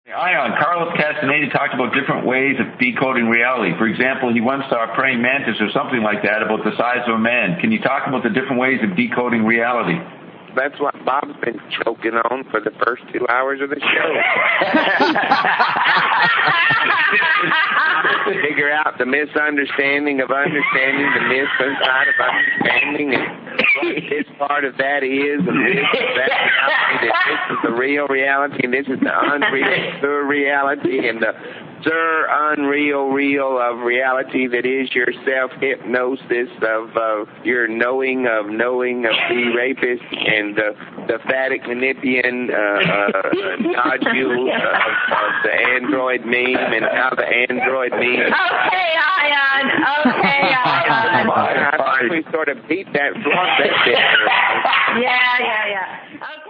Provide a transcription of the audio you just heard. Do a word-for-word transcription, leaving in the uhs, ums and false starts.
Ion, Carlos Castaneda talked about different ways of decoding reality. For example, he once saw a praying mantis or something like that about the size of a man. Can you talk about the different ways of decoding reality? That's what Bob's been choking on for the first two hours of the show. Figure out the misunderstanding of understanding, the misside of understanding, and what this part of that is, and this is that reality, that this is the real reality, and this is the unreal the reality, and the sir unreal real of reality that is your self-hypnosis of uh, your knowing of knowing of the rapist and the, the phatic Menippean uh, uh, nodule of, of the android meme and how the android meme... Okay, Ion. Okay, Ion. I think we sort of beat that front that bit. Yeah, yeah, yeah. Okay.